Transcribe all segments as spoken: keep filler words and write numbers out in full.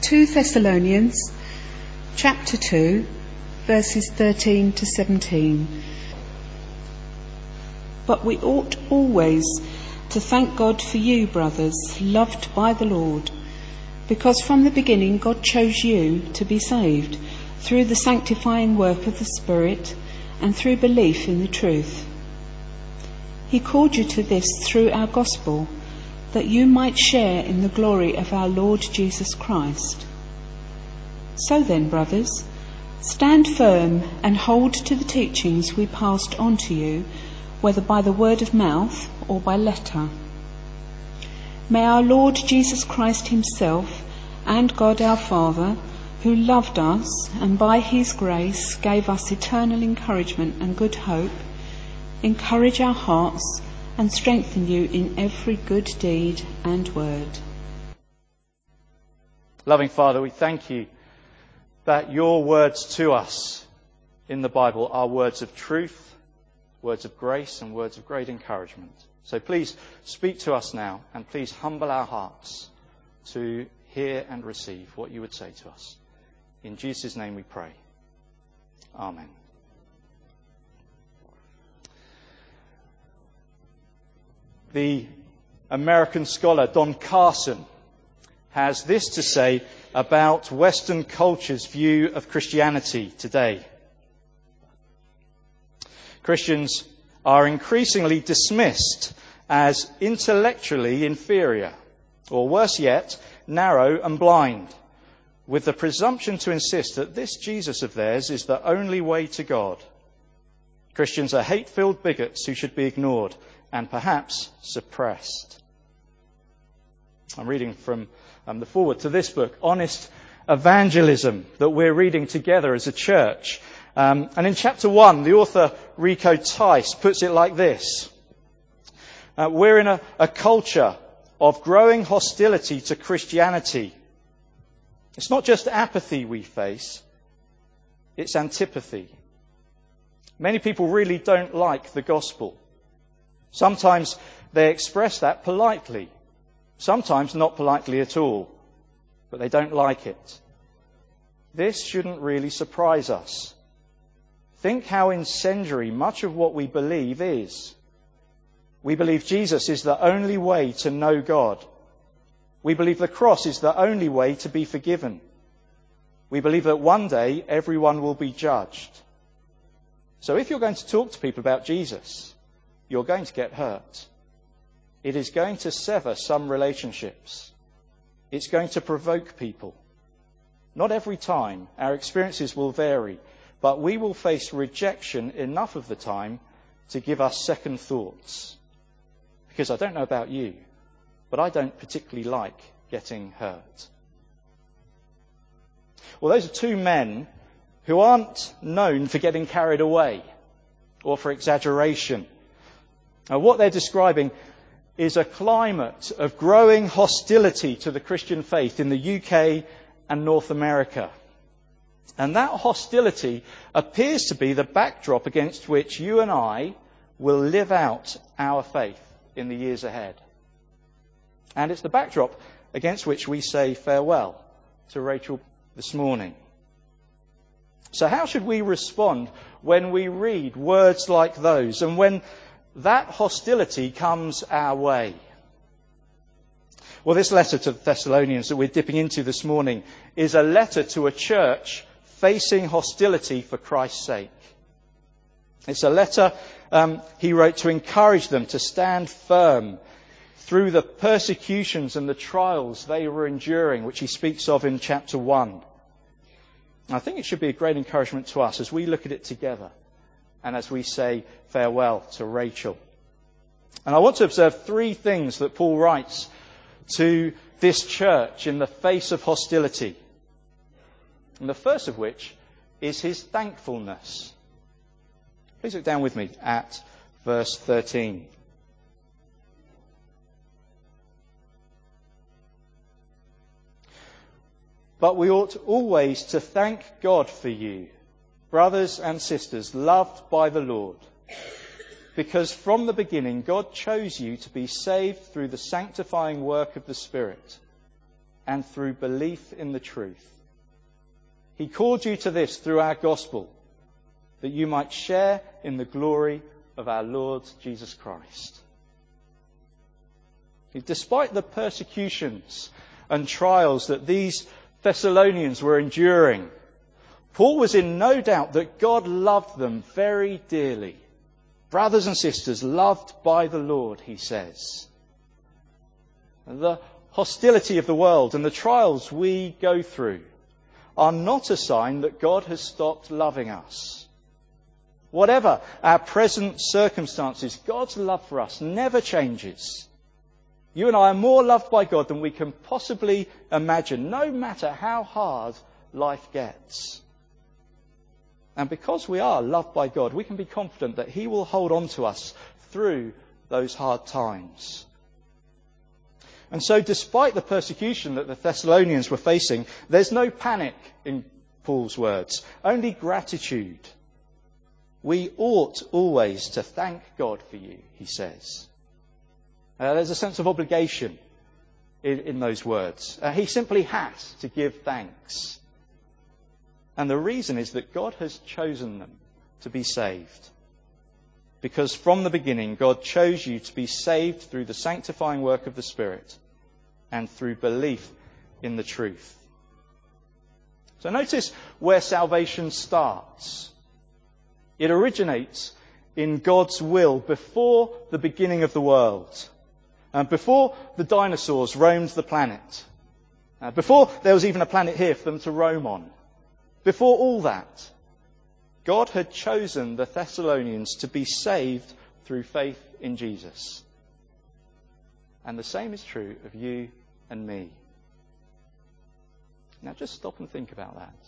Second Thessalonians chapter two, verses thirteen to seventeen. But we ought always to thank God for you, brothers, loved by the Lord, because from the beginning God chose you to be saved through the sanctifying work of the Spirit and through belief in the truth. He called you to this through our gospel, that you might share in the glory of our Lord Jesus Christ. So then, brothers, stand firm and hold to the teachings we passed on to you, whether by the word of mouth or by letter. May our Lord Jesus Christ himself and God our Father, who loved us and by his grace gave us eternal encouragement and good hope, encourage our hearts and strengthen you in every good deed and word. Loving Father, we thank you that your words to us in the Bible are words of truth, words of grace and words of great encouragement. So please speak to us now, and please humble our hearts to hear and receive what you would say to us. In Jesus' name we pray. Amen. The American scholar Don Carson has this to say about Western culture's view of Christianity today. Christians are increasingly dismissed as intellectually inferior, or worse yet, narrow and blind, with the presumption to insist that this Jesus of theirs is the only way to God. Christians are hate-filled bigots who should be ignored and perhaps suppressed. I'm reading from um, the foreword to this book, Honest Evangelism, that we're reading together as a church. Um, and in chapter one, the author Rico Tice puts it like this. Uh, we're in a, a culture of growing hostility to Christianity. It's not just apathy we face, it's antipathy. Many people really don't like the gospel. Sometimes they express that politely, sometimes not politely at all, but they don't like it. This shouldn't really surprise us. Think how incendiary much of what we believe is. We believe Jesus is the only way to know God. We believe the cross is the only way to be forgiven. We believe that one day everyone will be judged. So if you're going to talk to people about Jesus, you're going to get hurt. It is going to sever some relationships. It's going to provoke people. Not every time. Our experiences will vary. But we will face rejection enough of the time to give us second thoughts. Because I don't know about you, but I don't particularly like getting hurt. Well, those are two men who aren't known for getting carried away or for exaggeration. Now, what they're describing is a climate of growing hostility to the Christian faith in the U K and North America. And that hostility appears to be the backdrop against which you and I will live out our faith in the years ahead. And it's the backdrop against which we say farewell to Rachel this morning. So how should we respond when we read words like those and when that hostility comes our way? Well, this letter to the Thessalonians that we're dipping into this morning is a letter to a church facing hostility for Christ's sake. It's a letter um, he wrote to encourage them to stand firm through the persecutions and the trials they were enduring, which he speaks of in chapter one. And I think it should be a great encouragement to us as we look at it together and as we say farewell to Rachel. And I want to observe three things that Paul writes to this church in the face of hostility. And the first of which is his thankfulness. Please look down with me at verse thirteen. But we ought always to thank God for you, brothers and sisters, loved by the Lord, because from the beginning God chose you to be saved through the sanctifying work of the Spirit and through belief in the truth. He called you to this through our gospel, that you might share in the glory of our Lord Jesus Christ. Despite the persecutions and trials that these Thessalonians were enduring, Paul was in no doubt that God loved them very dearly. Brothers and sisters, loved by the Lord, he says. The hostility of the world and the trials we go through are not a sign that God has stopped loving us. Whatever our present circumstances, God's love for us never changes. You and I are more loved by God than we can possibly imagine, no matter how hard life gets. And because we are loved by God, we can be confident that He will hold on to us through those hard times. And so despite the persecution that the Thessalonians were facing, there's no panic in Paul's words, only gratitude. We ought always to thank God for you, he says. Uh, there's a sense of obligation in, in those words. Uh, he simply has to give thanks. And the reason is that God has chosen them to be saved. Because from the beginning, God chose you to be saved through the sanctifying work of the Spirit and through belief in the truth. So notice where salvation starts. It originates in God's will before the beginning of the world. And before the dinosaurs roamed the planet. Uh, before there was even a planet here for them to roam on. Before all that, God had chosen the Thessalonians to be saved through faith in Jesus. And the same is true of you and me. Now just stop and think about that.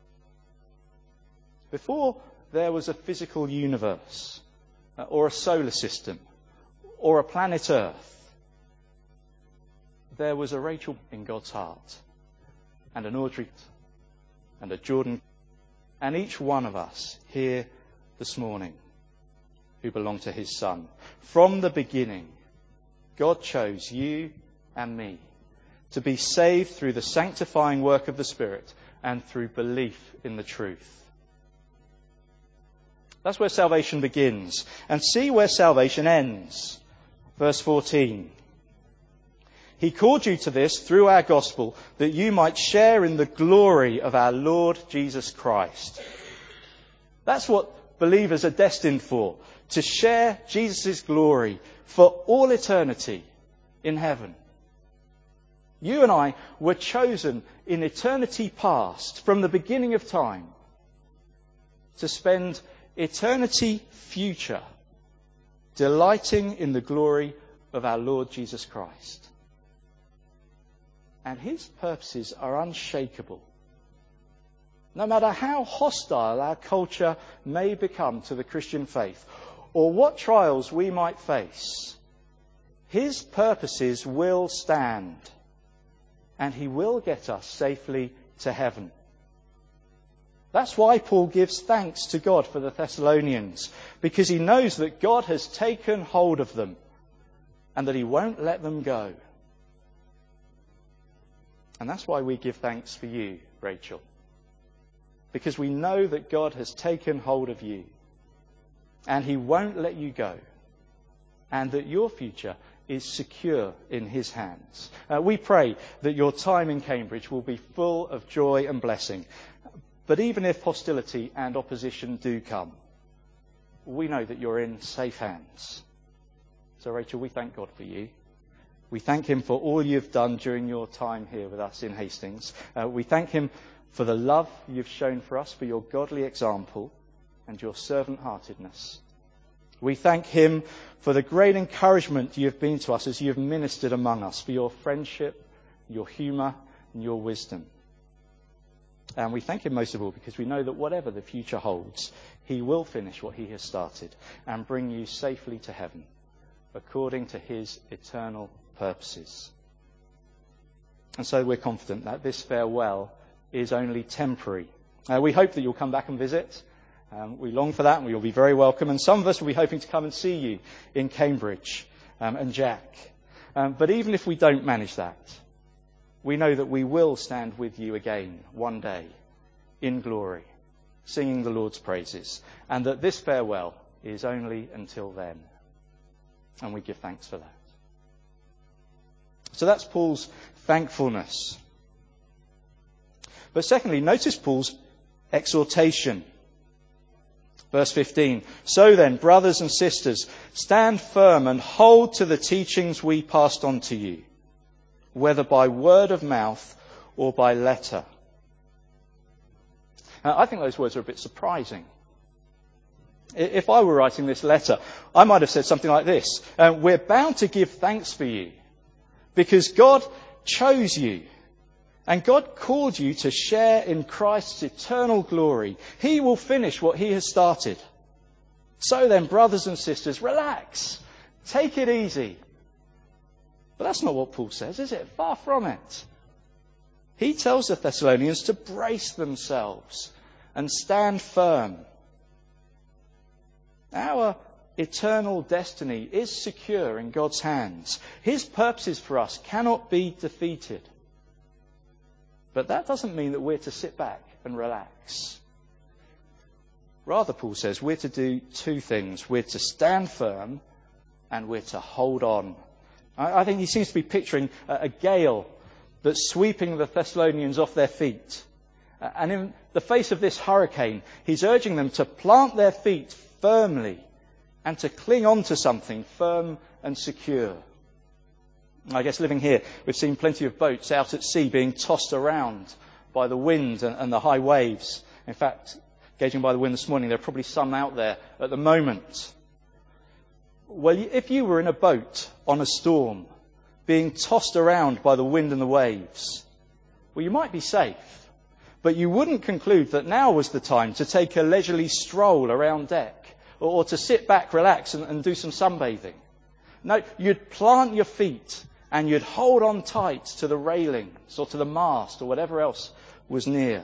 Before there was a physical universe, uh, or a solar system, or a planet Earth, there was a Rachel in God's heart, and an Audrey, and a Jordan, and each one of us here this morning who belong to his Son. From the beginning, God chose you and me to be saved through the sanctifying work of the Spirit and through belief in the truth. That's where salvation begins. And see where salvation ends. Verse fourteen. He called you to this through our gospel, that you might share in the glory of our Lord Jesus Christ. That's what believers are destined for, to share Jesus' glory for all eternity in heaven. You and I were chosen in eternity past, from the beginning of time, to spend eternity future delighting in the glory of our Lord Jesus Christ. And his purposes are unshakable. No matter how hostile our culture may become to the Christian faith, or what trials we might face, his purposes will stand, and he will get us safely to heaven. That's why Paul gives thanks to God for the Thessalonians, because he knows that God has taken hold of them and that he won't let them go. And that's why we give thanks for you, Rachel. Because we know that God has taken hold of you and he won't let you go, and that your future is secure in his hands. Uh, we pray that your time in Cambridge will be full of joy and blessing. But even if hostility and opposition do come, we know that you're in safe hands. So Rachel, we thank God for you. We thank him for all you've done during your time here with us in Hastings. Uh, we thank him for the love you've shown for us, for your godly example and your servant-heartedness. We thank him for the great encouragement you've been to us as you've ministered among us, for your friendship, your humour and your wisdom. And we thank him most of all because we know that whatever the future holds, he will finish what he has started and bring you safely to heaven according to his eternal purposes. And so we're confident that this farewell is only temporary. Uh, we hope that you'll come back and visit. Um, we long for that, and you'll be very welcome. And some of us will be hoping to come and see you in Cambridge, um, and Jack. Um, but even if we don't manage that, we know that we will stand with you again one day in glory, singing the Lord's praises, and that this farewell is only until then. And we give thanks for that. So that's Paul's thankfulness. But secondly, notice Paul's exhortation. Verse fifteen, so then, brothers and sisters, stand firm and hold to the teachings we passed on to you, whether by word of mouth or by letter. Now, I think those words are a bit surprising. If I were writing this letter, I might have said something like this. Uh, we're bound to give thanks for you because God chose you and God called you to share in Christ's eternal glory. He will finish what he has started. So then, brothers and sisters, relax. Take it easy. But that's not what Paul says, is it? Far from it. He tells the Thessalonians to brace themselves and stand firm. Our eternal destiny is secure in God's hands. His purposes for us cannot be defeated. But that doesn't mean that we're to sit back and relax. Rather, Paul says, we're to do two things. We're to stand firm and we're to hold on. I think he seems to be picturing a gale that's sweeping the Thessalonians off their feet. And in the face of this hurricane, he's urging them to plant their feet firmly and to cling on to something firm and secure. I guess living here, we've seen plenty of boats out at sea being tossed around by the wind and the high waves. In fact, gauging by the wind this morning, there are probably some out there at the moment. Well, if you were in a boat on a storm, being tossed around by the wind and the waves, well, you might be safe. But you wouldn't conclude that now was the time to take a leisurely stroll around deck or to sit back, relax and, and do some sunbathing. No, you'd plant your feet and you'd hold on tight to the railings or to the mast or whatever else was near.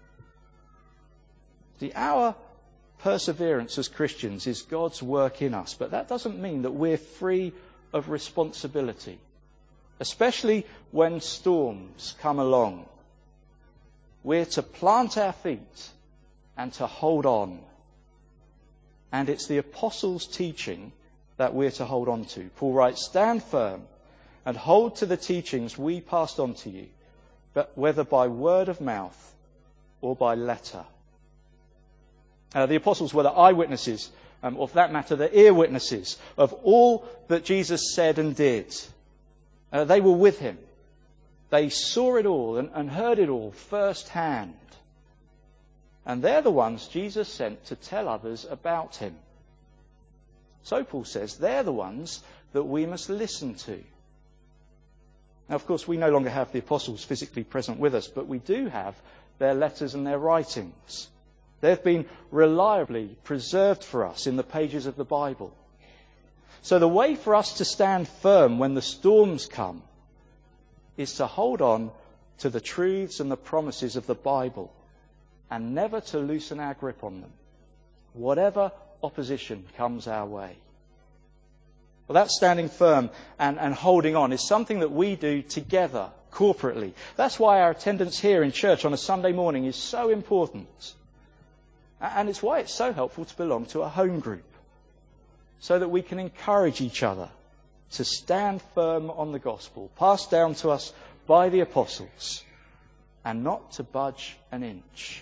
The our perseverance as Christians is God's work in us, but that doesn't mean that we're free of responsibility, especially when storms come along. We're to plant our feet and to hold on. And it's the apostles' teaching that we're to hold on to. Paul writes, stand firm and hold to the teachings we passed on to you, but whether by word of mouth or by letter. Uh, the apostles were the eyewitnesses, um, or for that matter, the ear witnesses of all that Jesus said and did. Uh, they were with him. They saw it all and, and heard it all firsthand. And they're the ones Jesus sent to tell others about him. So Paul says they're the ones that we must listen to. Now, of course, we no longer have the apostles physically present with us, but we do have their letters and their writings. They've been reliably preserved for us in the pages of the Bible. So the way for us to stand firm when the storms come is to hold on to the truths and the promises of the Bible and never to loosen our grip on them, whatever opposition comes our way. Well, that standing firm and, and holding on is something that we do together, corporately. That's why our attendance here in church on a Sunday morning is so important. And it's why it's so helpful to belong to a home group, so that we can encourage each other to stand firm on the gospel, passed down to us by the apostles, and not to budge an inch.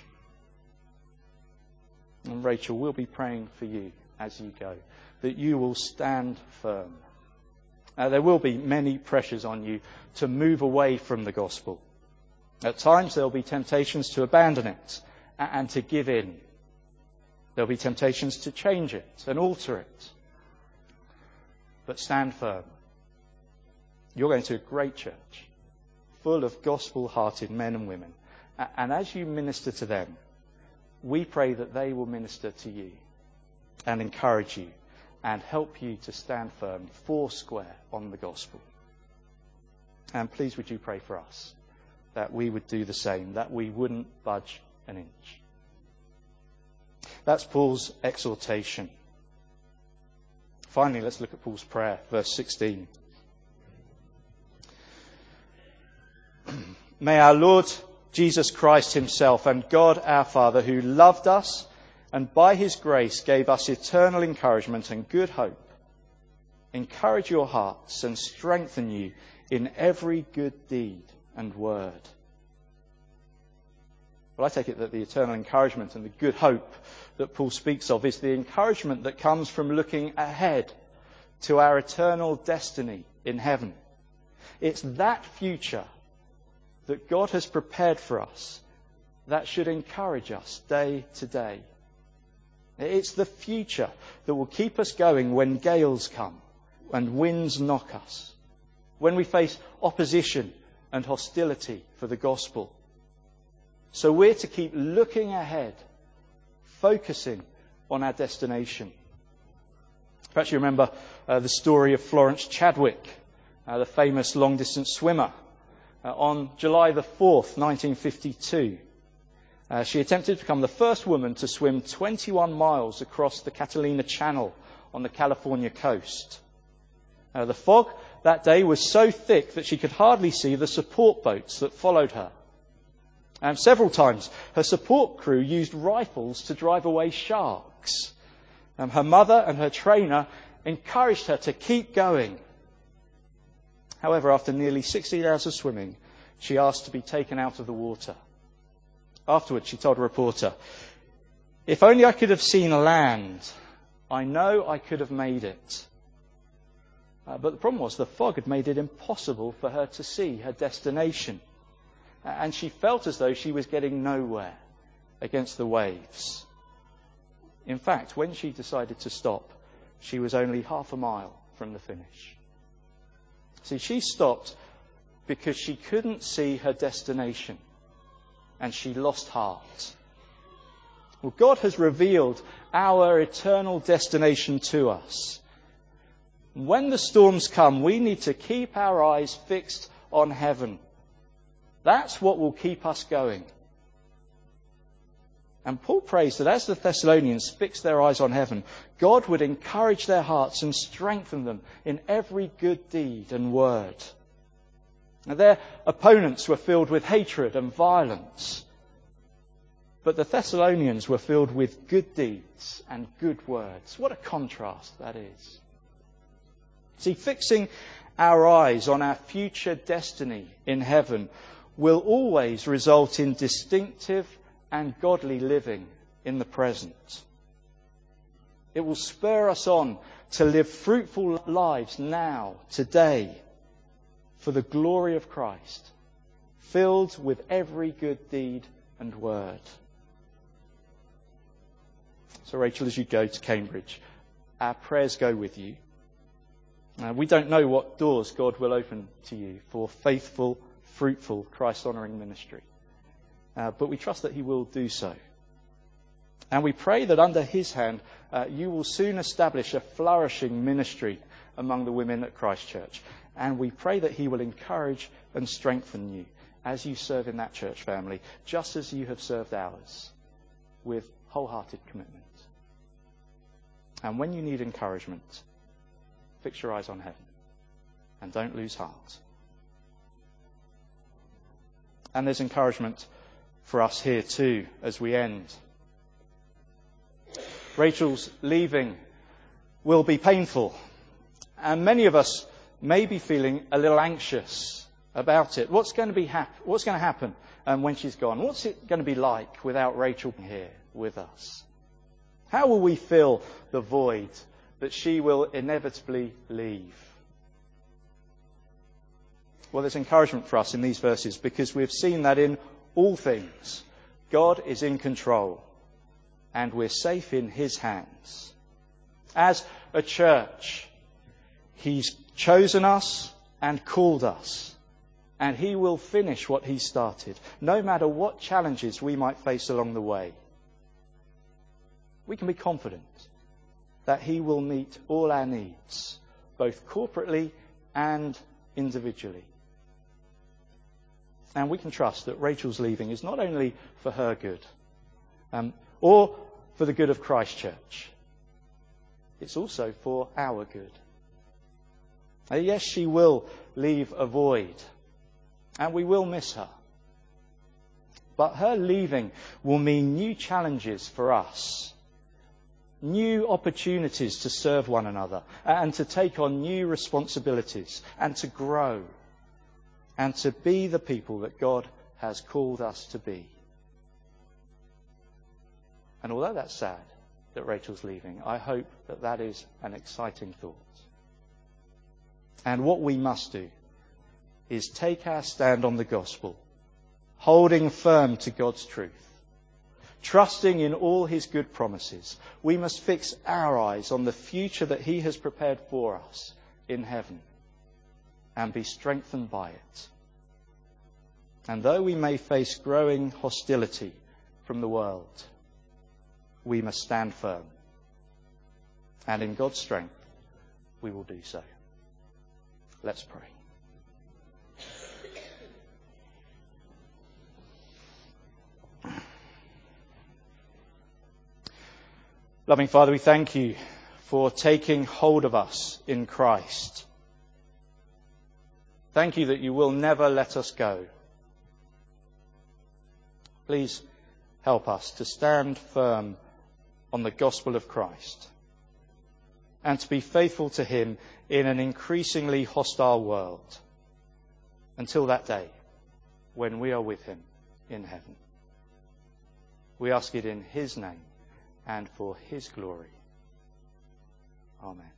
And Rachel, we'll be praying for you as you go, that you will stand firm. Uh, there will be many pressures on you to move away from the gospel. At times there will be temptations to abandon it and to give in. There will be temptations to change it and alter it. But stand firm. You're going to a great church, full of gospel-hearted men and women. And as you minister to them, we pray that they will minister to you and encourage you and help you to stand firm, four square on the gospel. And please would you pray for us, that we would do the same, that we wouldn't budge an inch. That's Paul's exhortation. Finally, let's look at Paul's prayer, verse sixteen. May our Lord Jesus Christ himself and God our Father, who loved us and by his grace gave us eternal encouragement and good hope, encourage your hearts and strengthen you in every good deed and word. Well, I take it that the eternal encouragement and the good hope that Paul speaks of is the encouragement that comes from looking ahead to our eternal destiny in heaven. It's that future that God has prepared for us that should encourage us day to day. It's the future that will keep us going when gales come and winds knock us, when we face opposition and hostility for the gospel. So we're to keep looking ahead, focusing on our destination. Perhaps you remember uh, the story of Florence Chadwick, uh, the famous long-distance swimmer. Uh, on July the fourth, nineteen fifty-two, uh, she attempted to become the first woman to swim twenty-one miles across the Catalina Channel on the California coast. Uh, the fog that day was so thick that she could hardly see the support boats that followed her. And several times her support crew used rifles to drive away sharks. Um, her mother and her trainer encouraged her to keep going. However, after nearly sixty hours of swimming, she asked to be taken out of the water. Afterwards, she told a reporter, "If only I could have seen land, I know I could have made it." Uh, but the problem was the fog had made it impossible for her to see her destination. And she felt as though she was getting nowhere against the waves. In fact, when she decided to stop, she was only half a mile from the finish. See, she stopped because she couldn't see her destination, and she lost heart. Well, God has revealed our eternal destination to us. When the storms come, we need to keep our eyes fixed on heaven. That's what will keep us going. And Paul prays that as the Thessalonians fix their eyes on heaven, God would encourage their hearts and strengthen them in every good deed and word. Now, their opponents were filled with hatred and violence, but the Thessalonians were filled with good deeds and good words. What a contrast that is. See, fixing our eyes on our future destiny in heaven will always result in distinctive and godly living in the present. It will spur us on to live fruitful lives now, today, for the glory of Christ, filled with every good deed and word. So, Rachel, as you go to Cambridge, our prayers go with you. Uh, we don't know what doors God will open to you for faithful, fruitful, Christ-honouring ministry. Uh, but we trust that he will do so. And we pray that under his hand, uh, you will soon establish a flourishing ministry among the women at Christ Church. And we pray that he will encourage and strengthen you as you serve in that church family, just as you have served ours, with wholehearted commitment. And when you need encouragement, fix your eyes on heaven and don't lose heart. And there's encouragement for us here too as we end. Rachel's leaving will be painful, and many of us may be feeling a little anxious about it. What's going to be hap- What's going to happen um, when she's gone? What's it going to be like without Rachel here with us? How will we fill the void that she will inevitably leave? Well, there's encouragement for us in these verses because we've seen that in all things, God is in control and we're safe in his hands. As a church, he's chosen us and called us, and he will finish what he started, no matter what challenges we might face along the way. We can be confident that he will meet all our needs, both corporately and individually. And we can trust that Rachel's leaving is not only for her good, um, or for the good of Christ Church. It's also for our good. Uh, yes, she will leave a void, and we will miss her. But her leaving will mean new challenges for us, new opportunities to serve one another and to take on new responsibilities and to grow and to be the people that God has called us to be. And although that's sad that Rachel's leaving, I hope that that is an exciting thought. And what we must do is take our stand on the gospel, holding firm to God's truth, trusting in all his good promises. We must fix our eyes on the future that he has prepared for us in heaven and be strengthened by it. And though we may face growing hostility from the world, we must stand firm. And in God's strength, we will do so. Let's pray. Loving Father, we thank you for taking hold of us in Christ. Thank you that you will never let us go. Please help us to stand firm on the gospel of Christ and to be faithful to him in an increasingly hostile world until that day when we are with him in heaven. We ask it in his name and for his glory. Amen.